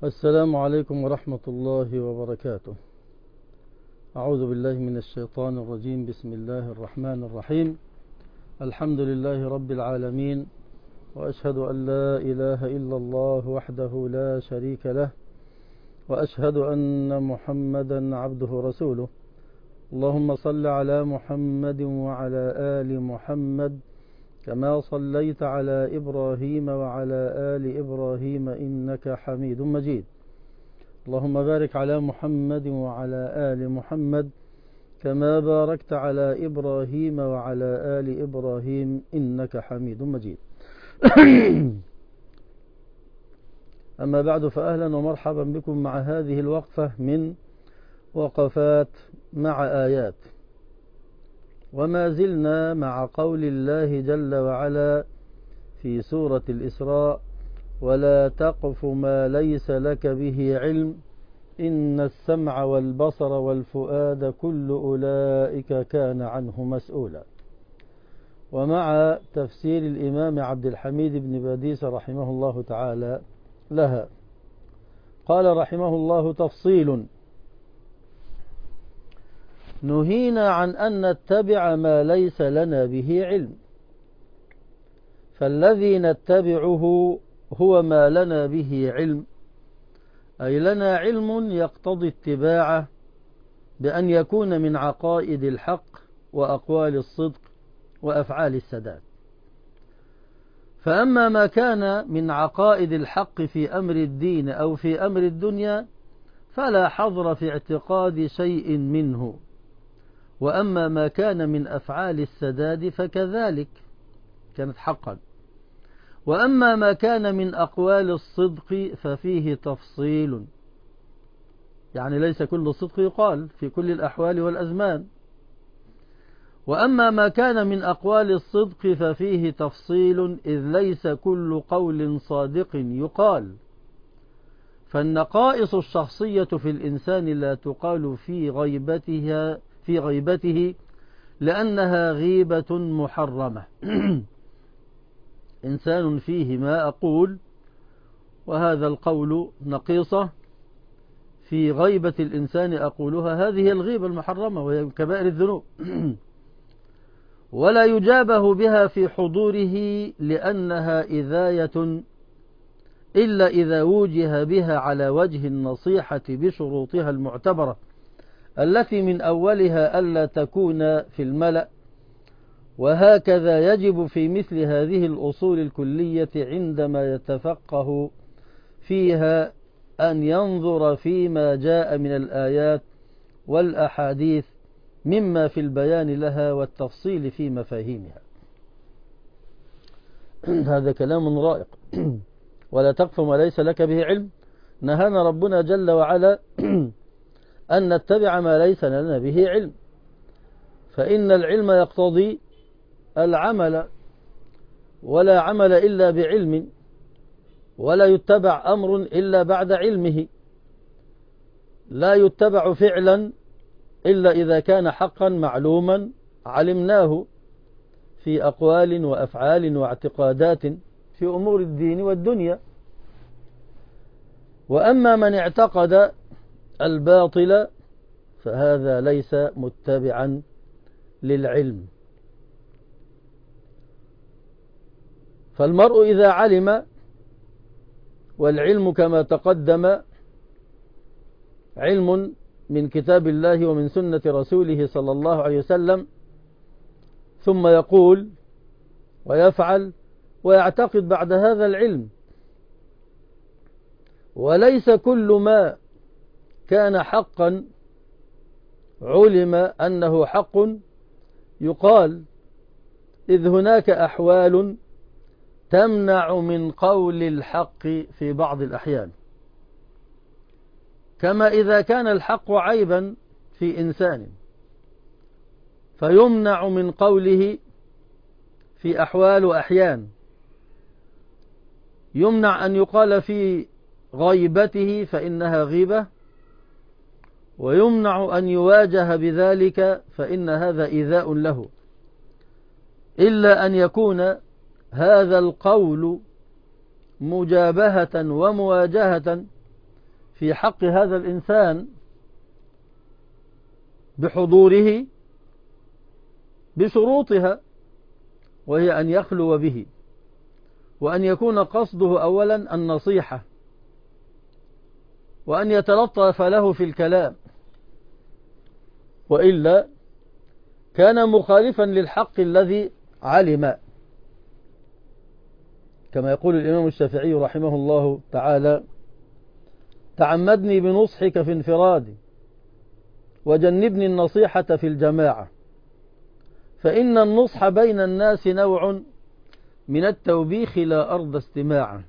السلام عليكم ورحمة الله وبركاته. أعوذ بالله من الشيطان الرجيم. بسم الله الرحمن الرحيم. الحمد لله رب العالمين، وأشهد أن لا إله إلا الله وحده لا شريك له، وأشهد أن محمدا عبده ورسوله. اللهم صل على محمد وعلى آل محمد كما صليت على إبراهيم وعلى آل إبراهيم إنك حميد مجيد. اللهم بارك على محمد وعلى آل محمد كما باركت على إبراهيم وعلى آل إبراهيم إنك حميد مجيد. أما بعد، فأهلا ومرحبا بكم مع هذه الوقفة من وقفات مع آيات، وما زلنا مع قول الله جل وعلا في سورة الإسراء: ولا تقف ما ليس لك به علم إن السمع والبصر والفؤاد كل أولئك كان عنه مسؤولا. ومع تفسير الإمام عبد الحميد بن باديس رحمه الله تعالى لها، قال رحمه الله: تفصيل: نهينا عن أن نتبع ما ليس لنا به علم، فالذي نتبعه هو ما لنا به علم، أي لنا علم يقتضي اتباعه بأن يكون من عقائد الحق وأقوال الصدق وأفعال السداد. فأما ما كان من عقائد الحق في أمر الدين أو في أمر الدنيا فلا حظر في اعتقاد شيء منه، وأما ما كان من أفعال السداد فكذلك كانت حقا، وأما ما كان من أقوال الصدق ففيه تفصيل، يعني ليس كل صدق يقال في كل الأحوال والأزمان. وأما ما كان من أقوال الصدق ففيه تفصيل، إذ ليس كل قول صادق يقال، فالنقائص الشخصية في الإنسان لا تقال في غيبته لأنها غيبة محرمة. إنسان فيه ما أقول وهذا القول نقيصة، في غيبة الإنسان أقولها، هذه الغيبة المحرمة وهي كبائر الذنوب. ولا يجابه بها في حضوره لأنها إذاية إلا إذا وجه بها على وجه النصيحة بشروطها المعتبرة، التي من أولها ألا تكون في الملأ. وهكذا يجب في مثل هذه الأصول الكلية عندما يتفقه فيها أن ينظر فيما جاء من الآيات والأحاديث مما في البيان لها والتفصيل في مفاهيمها. هذا كلام رائق. ولا تقف ما ليس لك به علم. نهانا ربنا جل وعلا أن نتبع ما ليس لنا به علم، فإن العلم يقتضي العمل، ولا عمل إلا بعلم، ولا يتبع أمر إلا بعد علمه، لا يتبع فعلا إلا إذا كان حقا معلوما علمناه في أقوال وأفعال واعتقادات في أمور الدين والدنيا. وأما من اعتقد الباطل فهذا ليس متبعا للعلم. فالمرء إذا علم، والعلم كما تقدم علم من كتاب الله ومن سنة رسوله صلى الله عليه وسلم، ثم يقول ويفعل ويعتقد بعد هذا العلم. وليس كل ما كان حقا علم أنه حق يقال، إذ هناك أحوال تمنع من قول الحق في بعض الأحيان، كما إذا كان الحق عيبا في إنسان فيمنع من قوله في أحوال وأحيان. يمنع أن يقال في غيبته فإنها غيبة، ويمنع أن يواجه بذلك فإن هذا إيذاء له، إلا أن يكون هذا القول مجابهة ومواجهة في حق هذا الإنسان بحضوره بشروطها، وهي أن يخلو به، وأن يكون قصده أولا النصيحة، وأن يتلطف له في الكلام، وإلا كان مخالفا للحق الذي علم. كما يقول الإمام الشافعي رحمه الله تعالى: تعمدني بنصحك في انفرادي، وجنبني النصيحة في الجماعة، فإن النصح بين الناس نوع من التوبيخ لا أرض استماعه.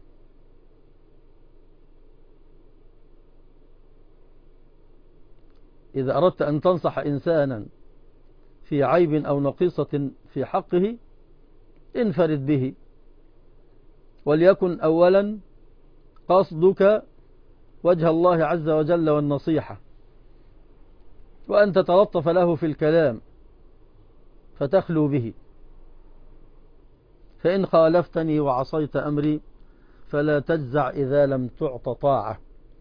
إذا أردت أن تنصح إنسانا في عيب أو نقيصة في حقه انفرد به، وليكن أولا قصدك وجه الله عز وجل والنصيحة، وأن تتلطف له في الكلام فتخلو به. فإن خالفتني وعصيت أمري فلا تجزع إذا لم تعط طاعة.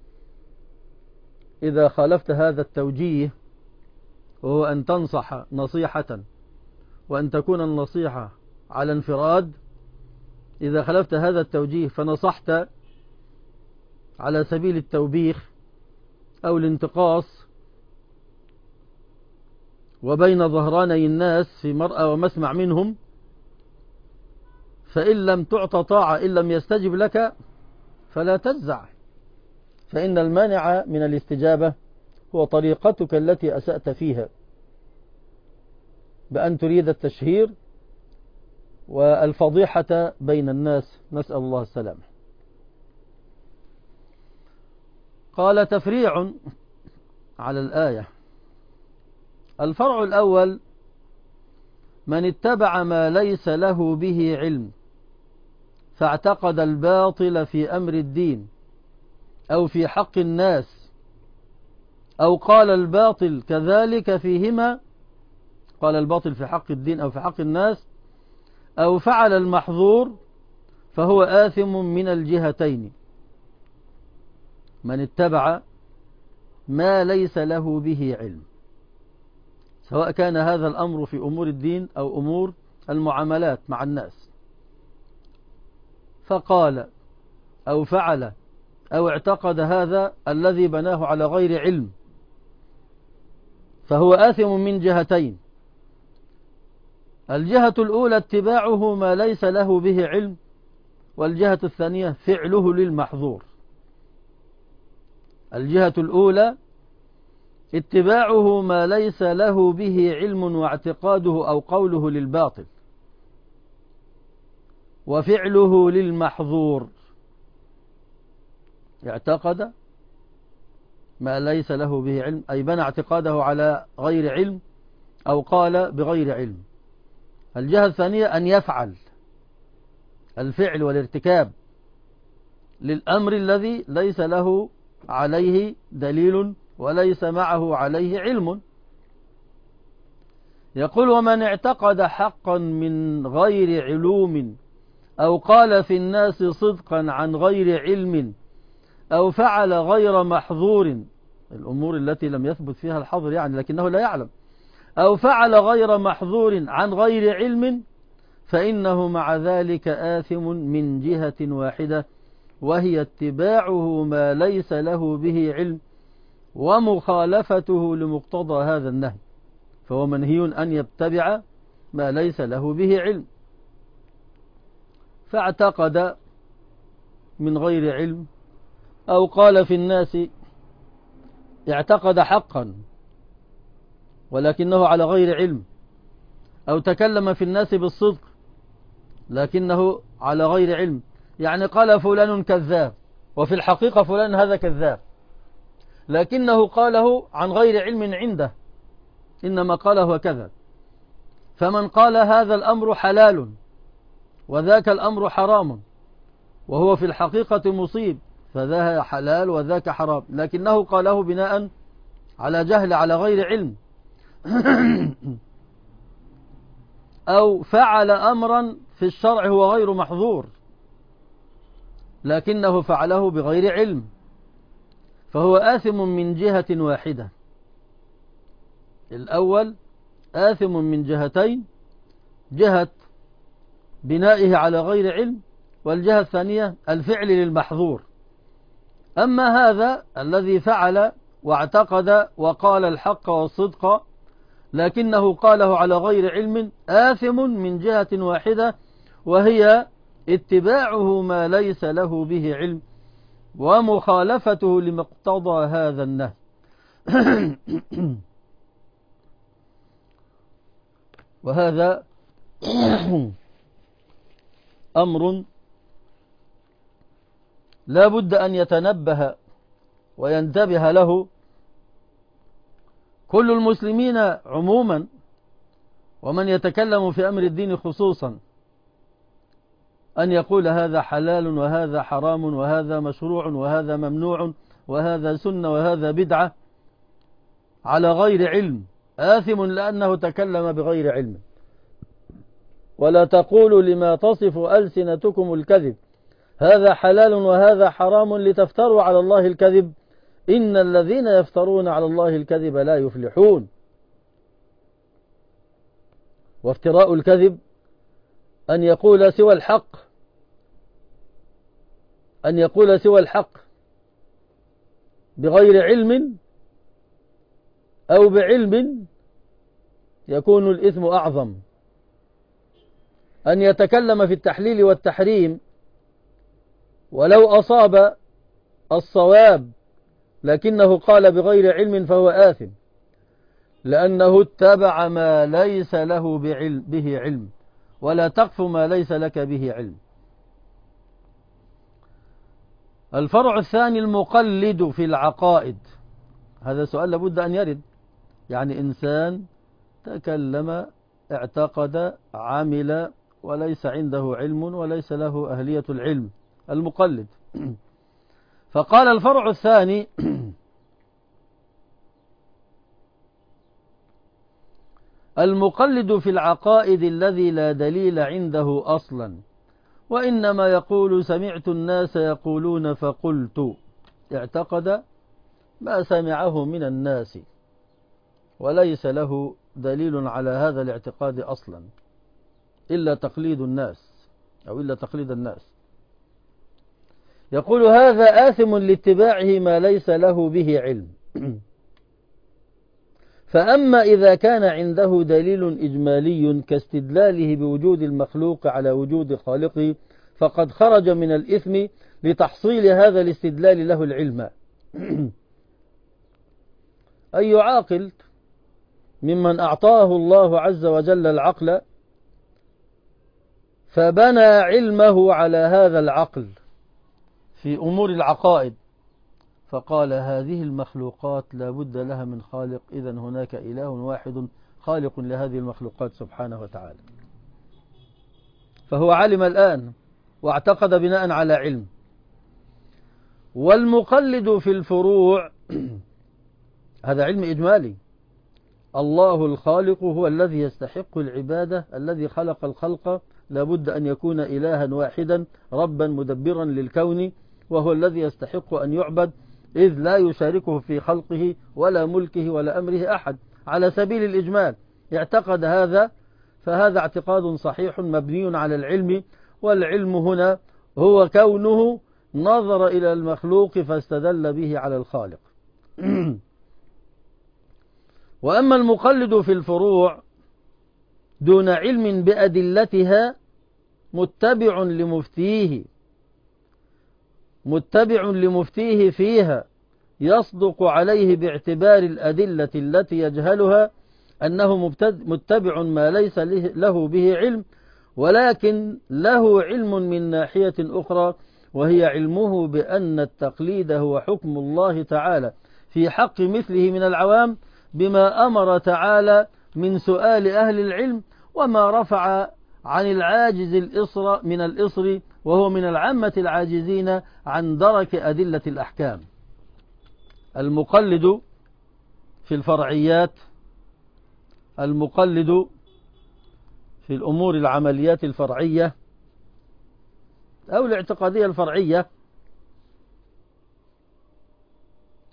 إذا خالفت هذا التوجيه، وهو أن تنصح نصيحة وأن تكون النصيحة على انفراد، إذا خالفت هذا التوجيه فنصحت على سبيل التوبيخ أو الانتقاص وبين ظهراني الناس في مرأى ومسمع منهم، فإن لم تعط طاعة، إن لم يستجب لك فلا تجزع، فإن المانع من الاستجابة هو طريقتك التي أسأت فيها بأن تريد التشهير والفضيحة بين الناس، نسأل الله السلامة. قال: تفريع على الآية. الفرع الأول: من اتبع ما ليس له به علم فاعتقد الباطل في أمر الدين أو في حق الناس، أو قال الباطل كذلك فيهما، قال الباطل في حق الدين أو في حق الناس، أو فعل المحظور، فهو آثم من الجهتين. من اتبع ما ليس له به علم، سواء كان هذا الأمر في أمور الدين أو أمور المعاملات مع الناس، فقال أو فعل أو اعتقد هذا الذي بناه على غير علم، فهو آثم من جهتين. الجهة الأولى اتباعه ما ليس له به علم، والجهة الثانية فعله للمحظور. الجهة الأولى اتباعه ما ليس له به علم واعتقاده أو قوله للباطل، وفعله للمحظور. اعتقد ما ليس له به علم، أي بنى اعتقاده على غير علم أو قال بغير علم. الجهة الثانية أن يفعل الفعل والارتكاب للأمر الذي ليس له عليه دليل وليس معه عليه علم. يقول: ومن اعتقد حقا من غير علوم، أو قال في الناس صدقا عن غير علم، أو فعل غير محظور، الأمور التي لم يثبت فيها الحظر يعني لكنه لا يعلم، أو فعل غير محظور عن غير علم، فإنه مع ذلك آثم من جهة واحدة، وهي اتباعه ما ليس له به علم ومخالفته لمقتضى هذا النهي، فهو منهي أن يتبع ما ليس له به علم. فاعتقد من غير علم، أو قال في الناس، اعتقد حقا ولكنه على غير علم، أو تكلم في الناس بالصدق لكنه على غير علم، يعني قال فلان كذاب وفي الحقيقة فلان هذا كذاب، لكنه قاله عن غير علم عنده، إنما قاله كذا. فمن قال هذا الأمر حلال وذاك الأمر حرام وهو في الحقيقة مصيب، فذا حلال وذاك حرام، لكنه قاله بناء على جهل على غير علم. أو فعل أمرا في الشرع هو غير محظور لكنه فعله بغير علم، فهو آثم من جهة واحدة. الأول آثم من جهتين، جهة بنائه على غير علم، والجهة الثانية الفعل للمحظور. أما هذا الذي فعل واعتقد وقال الحق والصدق لكنه قاله على غير علم، آثم من جهة واحدة، وهي اتباعه ما ليس له به علم ومخالفته لمقتضى هذا النهي. وهذا أمر لا بد أن يتنبه وينتبه له كل المسلمين عموما، ومن يتكلم في أمر الدين خصوصا، أن يقول هذا حلال وهذا حرام وهذا مشروع وهذا ممنوع وهذا سنة وهذا بدعة على غير علم، آثم لأنه تكلم بغير علم. ولا تقولوا لما تصف ألسنتكم الكذب هذا حلال وهذا حرام لتفتروا على الله الكذب، إن الذين يفترون على الله الكذب لا يفلحون. وافتراء الكذب أن يقول سوى الحق، أن يقول سوى الحق بغير علم أو بعلم يكون الإثم أعظم. أن يتكلم في التحليل والتحريم ولو أصاب الصواب لكنه قال بغير علم فهو آثم، لأنه اتبع ما ليس له به علم، ولا تقف ما ليس لك به علم. الفرع الثاني المقلد في العقائد. هذا سؤال لابد أن يرد، يعني إنسان تكلم اعتقد عمل وليس عنده علم وليس له أهلية العلم، المقلد. فقال الفرع الثاني المقلد في العقائد الذي لا دليل عنده أصلا، وإنما يقول سمعت الناس يقولون فقلت، اعتقد ما سمعه من الناس وليس له دليل على هذا الاعتقاد أصلا إلا تقليد الناس أو إلا تقليد الناس. يقول هذا آثم لاتباعه ما ليس له به علم. فأما إذا كان عنده دليل إجمالي كاستدلاله بوجود المخلوق على وجود خالقه فقد خرج من الإثم لتحصيل هذا الاستدلال له العلم. أي عاقل ممن أعطاه الله عز وجل العقل فبنى علمه على هذا العقل في أمور العقائد، فقال هذه المخلوقات لا بد لها من خالق، إذن هناك إله واحد خالق لهذه المخلوقات سبحانه وتعالى. فهو علم الآن واعتقد بناء على علم. والمقلد في الفروع هذا علم إجمالي، الله الخالق هو الذي يستحق العبادة، الذي خلق الخلق لا بد أن يكون إلها واحدا ربا مدبرا للكون، وهو الذي يستحق أن يعبد إذ لا يشاركه في خلقه ولا ملكه ولا أمره أحد على سبيل الإجمال. اعتقد هذا، فهذا اعتقاد صحيح مبني على العلم، والعلم هنا هو كونه نظر إلى المخلوق فاستدل به على الخالق. وأما المقلد في الفروع دون علم بأدلتها متبع لمفتيه فيها، يصدق عليه باعتبار الأدلة التي يجهلها أنه متبع ما ليس له به علم، ولكن له علم من ناحية أخرى، وهي علمه بأن التقليد هو حكم الله تعالى في حق مثله من العوام بما أمر تعالى من سؤال أهل العلم، وما رفع عن العاجز من الإصر وهو من العامة العاجزين عن درك أدلة الأحكام. المقلد في الفرعيات، المقلد في الأمور العمليات الفرعية أو الاعتقادية الفرعية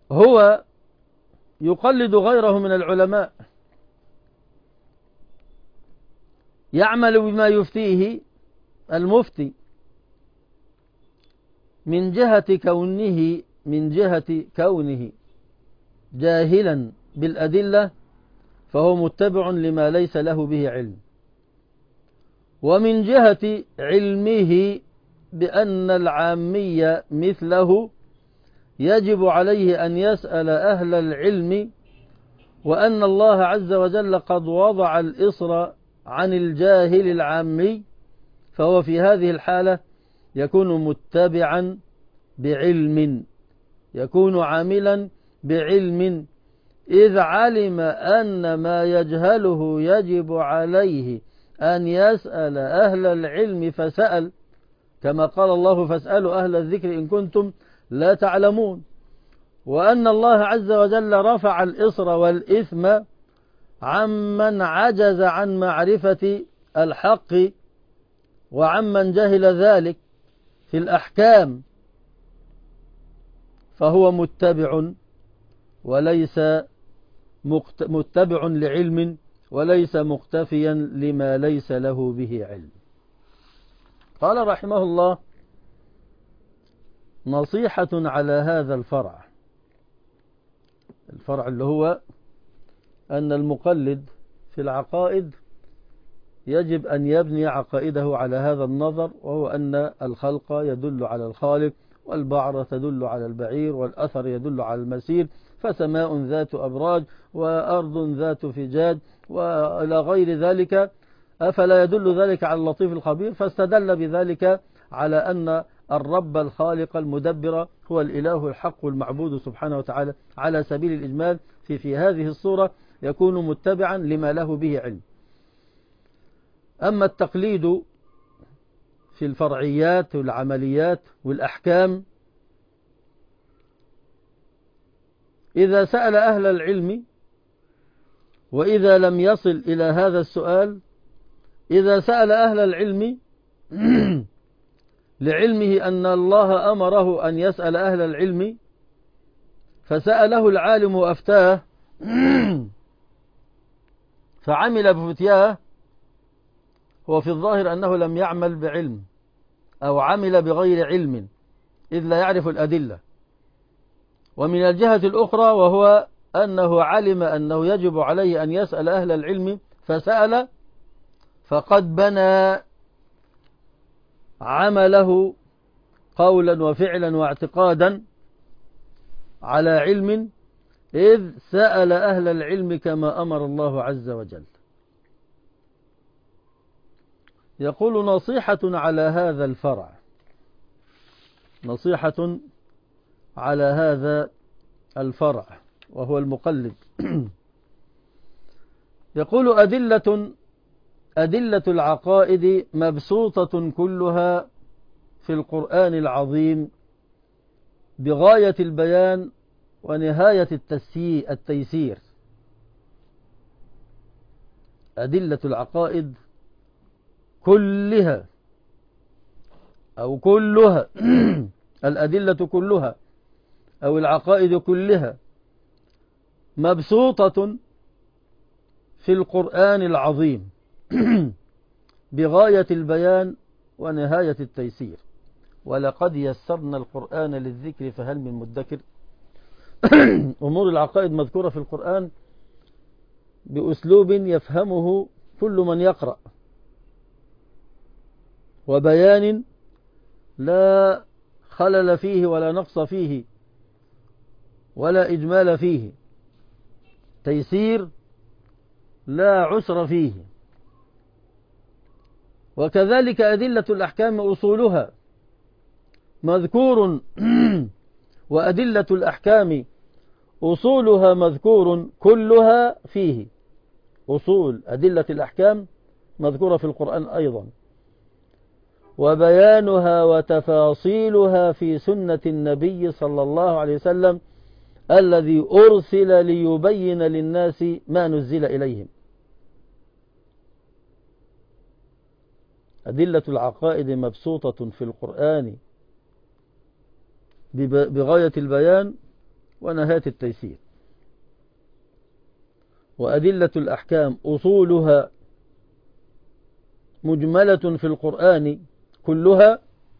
هو يقلد غيره من العلماء، يعمل بما يفتيه المفتي من جهة كونه جاهلا بالأدلة، فهو متبع لما ليس له به علم، ومن جهة علمه بأن العامي مثله يجب عليه أن يسأل أهل العلم، وأن الله عز وجل قد وضع الإصر عن الجاهل العامي، فهو في هذه الحالة يكون متبعا بعلم، يكون عاملا بعلم، إذ علم أن ما يجهله يجب عليه أن يسأل أهل العلم فسأل، كما قال الله فاسألوا أهل الذكر إن كنتم لا تعلمون، وأن الله عز وجل رفع الإصر والإثم عمن عجز عن معرفة الحق وعمن جهل ذلك في الأحكام، فهو متبع وليس متبع لعلم، وليس مقتفيا لما ليس له به علم. قال رحمه الله: نصيحة على هذا الفرع اللي هو أن المقلد في العقائد يجب أن يبني عقائده على هذا النظر، وهو أن الخلق يدل على الخالق، والبعر تدل على البعير، والأثر يدل على المسير، فسماء ذات أبراج، وأرض ذات فجاج، وإلى غير ذلك، أفلا يدل ذلك على اللطيف الخبير؟ فاستدل بذلك على أن الرب الخالق المدبر هو الإله الحق المعبود سبحانه وتعالى على سبيل الإجمال. في هذه الصورة يكون متبعا لما له به علم. أما التقليد في الفرعيات والعمليات والأحكام، إذا سأل أهل العلم، وإذا لم يصل إلى هذا السؤال، إذا سأل أهل العلم لعلمه أن الله أمره أن يسأل أهل العلم، فسأله العالم وأفتاه فعمل بفتياه، هو في الظاهر أنه لم يعمل بعلم، أو عمل بغير علم، إذ لا يعرف الأدلة. ومن الجهة الأخرى وهو أنه علم أنه يجب عليه أن يسأل أهل العلم فسأل، فقد بنى عمله قولا وفعلا واعتقادا على علم، إذ سأل أهل العلم كما أمر الله عز وجل. يقول: نصيحة على هذا الفرع، نصيحة على هذا الفرع وهو المقلد. يقول: أدلة العقائد مبسوطة كلها في القرآن العظيم بغاية البيان ونهاية التيسير. أدلة العقائد كلها أو كلها الأدلة كلها أو العقائد كلها مبسوطة في القرآن العظيم بغاية البيان ونهاية التيسير. ولقد يسرنا القرآن للذكر فهل من مدكر. أمور العقائد مذكورة في القرآن بأسلوب يفهمه كل من يقرأ، وبيان لا خلل فيه ولا نقص فيه ولا إجمال فيه، تيسير لا عسر فيه. وكذلك أدلة الأحكام أصولها مذكور وأدلة الأحكام أصولها مذكور كلها فيه. أصول أدلة الأحكام مذكورة في القرآن أيضا، وبيانها وتفاصيلها في سنة النبي صلى الله عليه وسلم الذي أرسل ليبين للناس ما نزل إليهم. أدلة العقائد مبسوطة في القرآن بغاية البيان ونهاية التيسير. وأدلة الأحكام أصولها مجملة في القرآن كلها،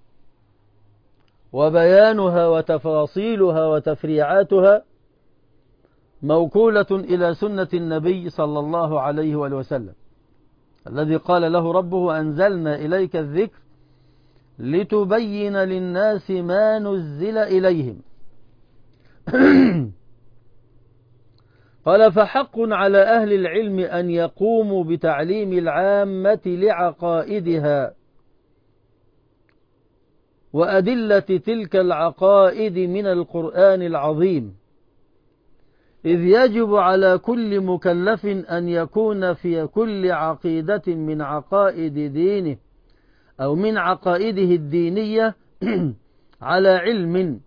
وبيانها وتفاصيلها وتفريعاتها موكولة إلى سنة النبي صلى الله عليه وآله وسلم، الذي قال له ربه: أنزلنا إليك الذكر لتبين للناس ما نزل إليهم. قال: فحق على أهل العلم أن يقوموا بتعليم العامة لعقائدها وأدلة تلك العقائد من القرآن العظيم، إذ يجب على كل مكلف أن يكون في كل عقيدة من عقائد دينه أو من عقائده الدينية على علم،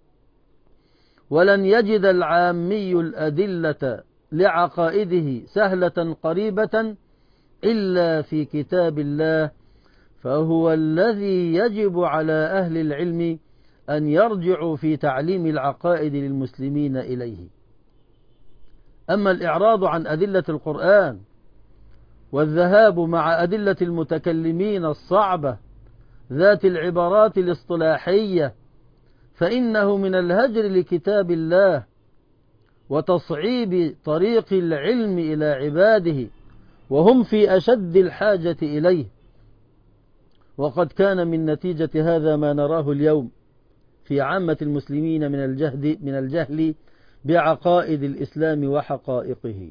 ولن يجد العامي الأدلة لعقائده سهلة قريبة إلا في كتاب الله، فهو الذي يجب على أهل العلم أن يرجعوا في تعليم العقائد للمسلمين إليه. أما الإعراض عن أدلة القرآن والذهاب مع أدلة المتكلمين الصعبة ذات العبارات الاصطلاحية، فإنه من الهجر لكتاب الله وتصعيب طريق العلم إلى عباده وهم في أشد الحاجة إليه. وقد كان من نتيجة هذا ما نراه اليوم في عامة المسلمين من الجهل بعقائد الإسلام وحقائقه.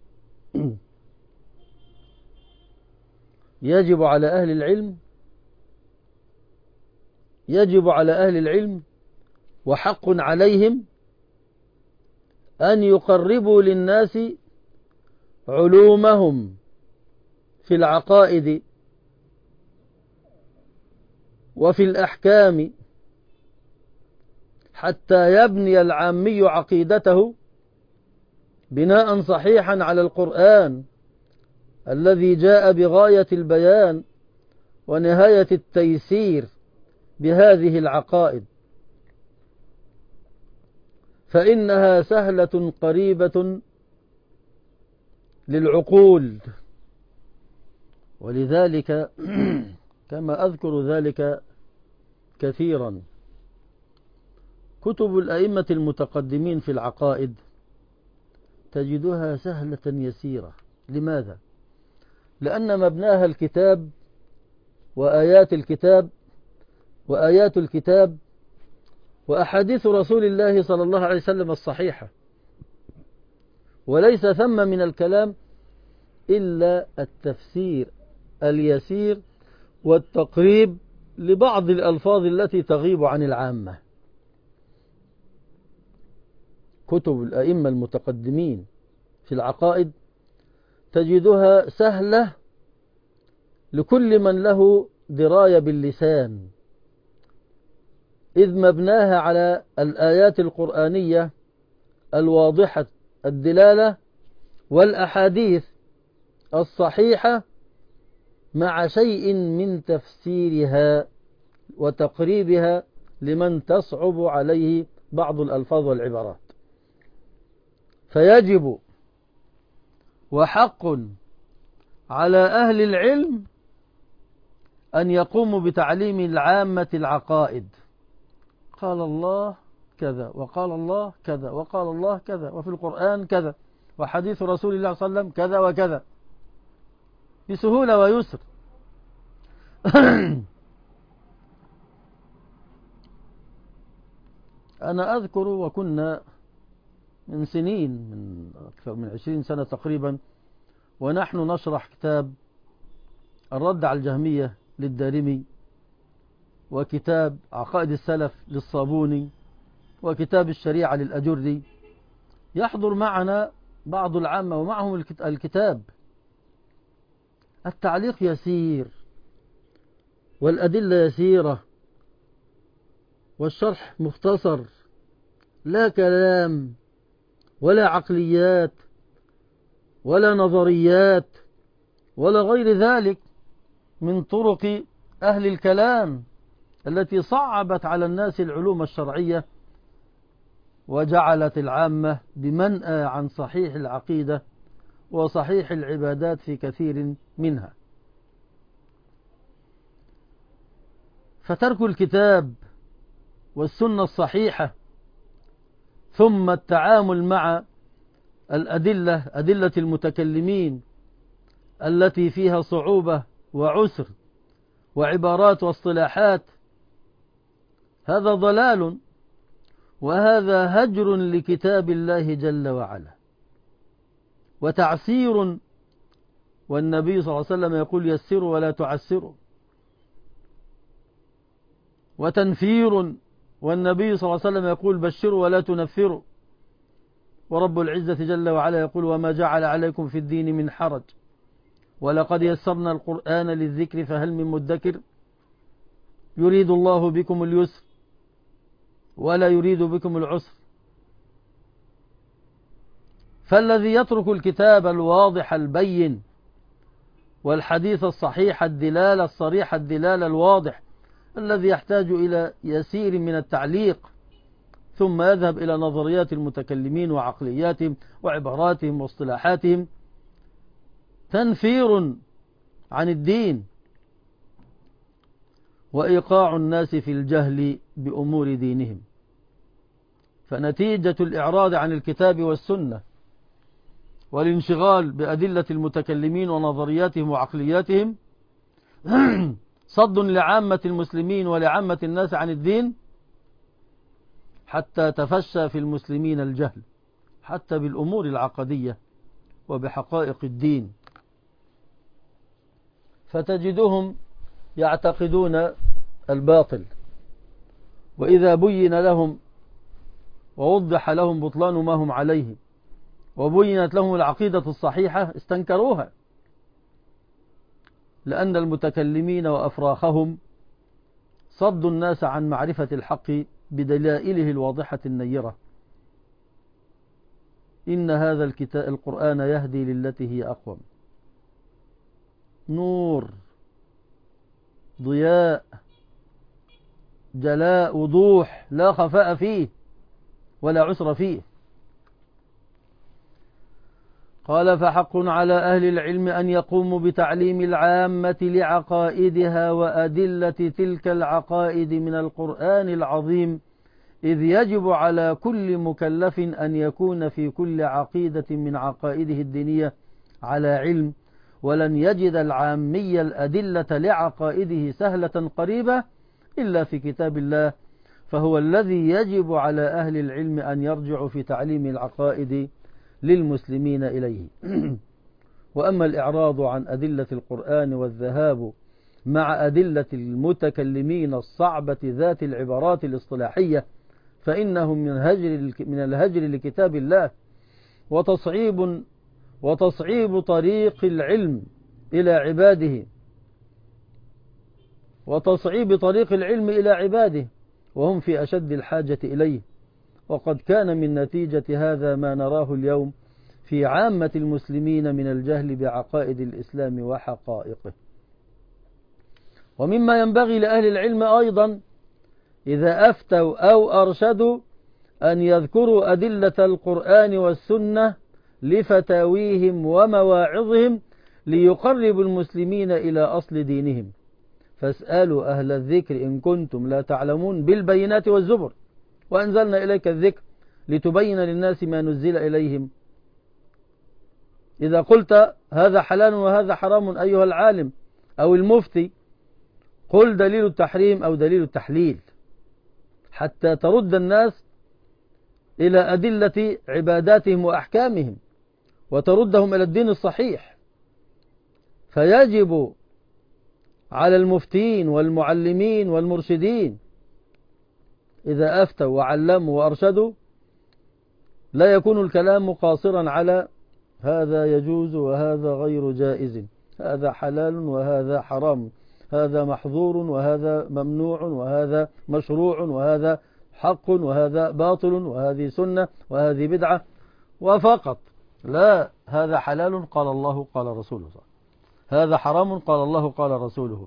يجب على أهل العلم وحق عليهم أن يقربوا للناس علومهم في العقائد وفي الأحكام، حتى يبني العامي عقيدته بناء صحيحا على القرآن الذي جاء بغاية البيان ونهاية التيسير بهذه العقائد، فإنها سهلة قريبة للعقول. ولذلك كما أذكر ذلك كثيرا، كتب الأئمة المتقدمين في العقائد تجدها سهلة يسيرة. لماذا؟ لأن مبناها الكتاب وآيات الكتاب وأحاديث رسول الله صلى الله عليه وسلم الصحيحة، وليس ثم من الكلام إلا التفسير اليسير والتقريب لبعض الألفاظ التي تغيب عن العامة. كتب الأئمة المتقدمين في العقائد تجدها سهلة لكل من له دراية باللسان، إذ مبناها على الآيات القرآنية الواضحة الدلالة والأحاديث الصحيحة مع شيء من تفسيرها وتقريبها لمن تصعب عليه بعض الألفاظ والعبارات. فيجب وحق على أهل العلم أن يقوموا بتعليم العامة العقائد. قال الله كذا، وقال الله كذا، وقال الله كذا، وفي القرآن كذا، وحديث رسول الله صلى الله عليه وسلم كذا وكذا، بسهولة ويسر. أنا أذكر وكنا من سنين، من أكثر من 20 سنة تقريبا، ونحن نشرح كتاب الرد على الجهمية للدارمي، وكتاب عقائد السلف للصابوني، وكتاب الشريعة للأجري. يحضر معنا بعض العامة ومعهم الكتاب، التعليق يسير والأدلة يسيرة والشرح مختصر، لا كلام ولا عقليات ولا نظريات ولا غير ذلك من طرق أهل الكلام التي صعبت على الناس العلوم الشرعية وجعلت العامة بمنأى عن صحيح العقيدة وصحيح العبادات في كثير منها. فترك الكتاب والسنة الصحيحة ثم التعامل مع أدلة المتكلمين التي فيها صعوبة وعسر وعبارات واصطلاحات، هذا ضلال، وهذا هجر لكتاب الله جل وعلا وتعسير، والنبي صلى الله عليه وسلم يقول يسروا ولا تعسروا، وتنفير، والنبي صلى الله عليه وسلم يقول بشروا ولا تنفروا، ورب العزة جل وعلا يقول وما جعل عليكم في الدين من حرج ولقد يسرنا القرآن للذكر فهل من مدكر، يريد الله بكم اليسر ولا يريد بكم العسر. فالذي يترك الكتاب الواضح البين والحديث الصحيح الدلالة الصريح الدلالة الواضح الذي يحتاج إلى يسير من التعليق ثم يذهب إلى نظريات المتكلمين وعقلياتهم وعباراتهم واصطلاحاتهم، تنفير عن الدين وإيقاع الناس في الجهل بأمور دينهم. فنتيجة الإعراض عن الكتاب والسنة والانشغال بأدلة المتكلمين ونظرياتهم وعقلياتهم صد لعامة المسلمين ولعامة الناس عن الدين، حتى تفشى في المسلمين الجهل حتى بالأمور العقدية وبحقائق الدين، فتجدهم يعتقدون الباطل، وإذا بين لهم ووضح لهم بطلان ما هم عليه وبينت لهم العقيدة الصحيحة استنكروها، لأن المتكلمين وأفراخهم صدوا الناس عن معرفة الحق بدلائله الواضحة النيرة. إن هذا القرآن يهدي للتي هي أقوم، نور، ضياء، جلاء، وضوح، لا خفاء فيه ولا عسر فيه. قال فحق على أهل العلم أن يقوموا بتعليم العامة لعقائدها وأدلة تلك العقائد من القرآن العظيم، إذ يجب على كل مكلف أن يكون في كل عقيدة من عقائده الدينية على علم، ولن يجد العامي الأدلة لعقائده سهلة قريبة إلا في كتاب الله، فهو الذي يجب على أهل العلم أن يرجعوا في تعليم العقائد للمسلمين إليه. وأما الإعراض عن أدلة القرآن والذهاب مع أدلة المتكلمين الصعبة ذات العبارات الاصطلاحية فإنهم من الهجر لكتاب الله وتصعيب طريق العلم إلى عباده وهم في أشد الحاجة إليه. وقد كان من نتيجة هذا ما نراه اليوم في عامة المسلمين من الجهل بعقائد الإسلام وحقائقه. ومما ينبغي لأهل العلم أيضا إذا أفتوا أو أرشدوا أن يذكروا أدلة القرآن والسنة لفتاويهم ومواعظهم ليقربوا المسلمين إلى أصل دينهم، فاسألوا أهل الذكر إن كنتم لا تعلمون بالبينات والزبر، وأنزلنا إليك الذكر لتبين للناس ما نزل إليهم. إذا قلت هذا حلال وهذا حرام أيها العالم أو المفتي، قل دليل التحريم أو دليل التحليل حتى ترد الناس إلى أدلة عباداتهم وأحكامهم وتردهم إلى الدين الصحيح. فيجب على المفتين والمعلمين والمرشدين إذا أفتوا وعلموا وأرشدوا لا يكون الكلام قاصرا على هذا يجوز وهذا غير جائز، هذا حلال وهذا حرام، هذا محظور وهذا ممنوع، وهذا مشروع وهذا حق وهذا باطل، وهذه سنة وهذه بدعة وفقط. لا، هذا حلال قال الله قال رسوله، هذا حرام قال الله قال رسوله،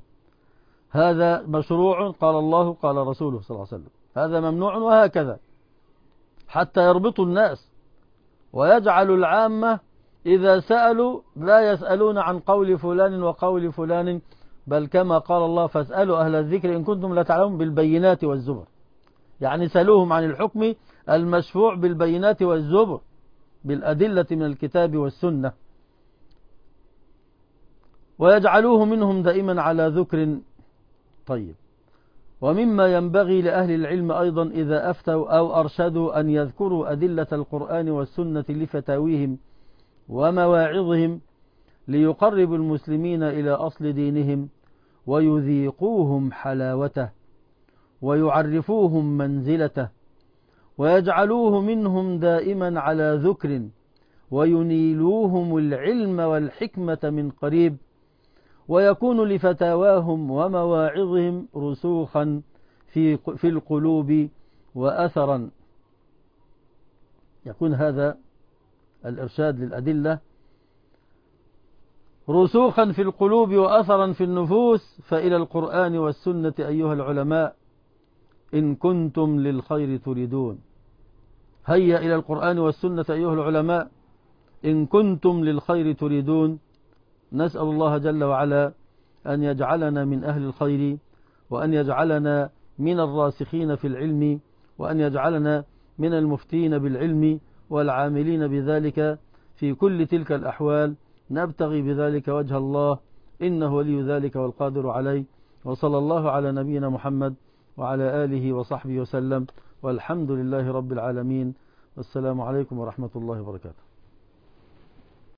هذا مشروع قال الله قال رسوله صلى الله عليه وسلم، هذا ممنوع، وهكذا حتى يربطوا الناس، ويجعل العامة إذا سألوا لا يسألون عن قول فلان وقول فلان، بل كما قال الله فاسألوا أهل الذكر إن كنتم لا تعلمون بالبينات والزبر. يعني سألوهم عن الحكم المشفوع بالبينات والزبر، بالأدلة من الكتاب والسنة، ويجعلوه منهم دائما على ذكر. طيب، ومما ينبغي لأهل العلم أيضا إذا أفتوا أو أرشدوا أن يذكروا أدلة القرآن والسنة لفتاويهم ومواعظهم، ليقرب المسلمين إلى أصل دينهم ويذيقوهم حلاوته ويعرفوهم منزلته، ويجعلوه منهم دائما على ذكر، وينيلوهم العلم والحكمة من قريب، ويكون لفتاواهم ومواعظهم رسوخا في القلوب وأثرا. يكون هذا الإرشاد للأدلة رسوخا في القلوب وأثرا في النفوس. فإلى القرآن والسنة أيها العلماء إن كنتم للخير تريدون. هيا إلى القرآن والسنة أيها العلماء إن كنتم للخير تريدون. نسأل الله جل وعلا أن يجعلنا من أهل الخير، وأن يجعلنا من الراسخين في العلم، وأن يجعلنا من المفتين بالعلم والعاملين بذلك في كل تلك الأحوال. نبتغي بذلك وجه الله، إنه ولي ذلك والقادر عليه. وصلى الله على نبينا محمد وعلى آله وصحبه وسلم، والحمد لله رب العالمين. والسلام عليكم ورحمة الله وبركاته.